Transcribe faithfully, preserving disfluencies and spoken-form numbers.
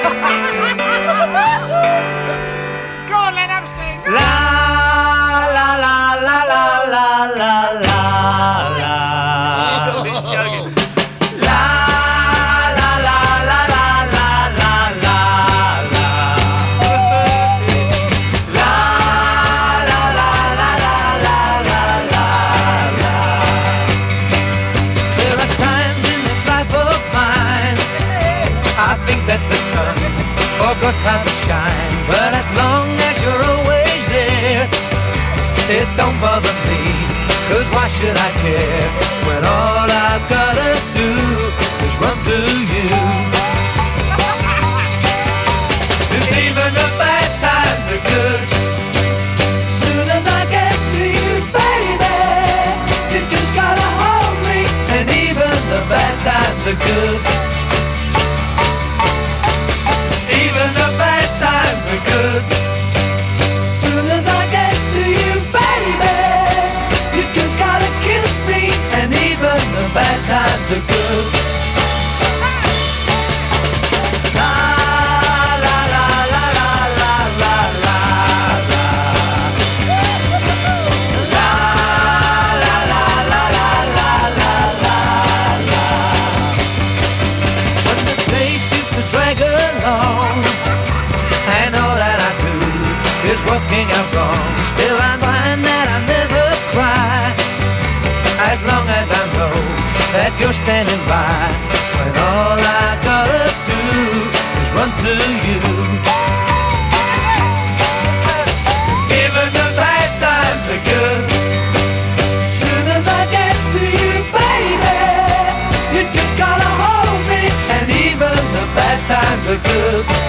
Go on, let them sing. Go La la la la la la la la la. He's joking. La la la la la la la la la. La la la la la la la la la. There are times in this life of mine I think that the sun forgot how to shine, but as long as you're always there, it don't bother me, 'cause why should I care when all I've gotta do is run to you? And even the bad times are good, soon as I get to you, baby, you just gotta hold me, and even the bad times are good. Even the bad times are good. Soon as I get to you, baby, you just gotta kiss me, and even the bad times are good. La la la la la la la la la. La la la la la la la la la. When the day seems to drag along, and all that I do is working out wrong, still I find that I never cry, as long as I know that you're standing by, when all I gotta do is run to you. Even the bad times are good, soon as I get to you, baby, you just gotta hold me, and even the bad times are good.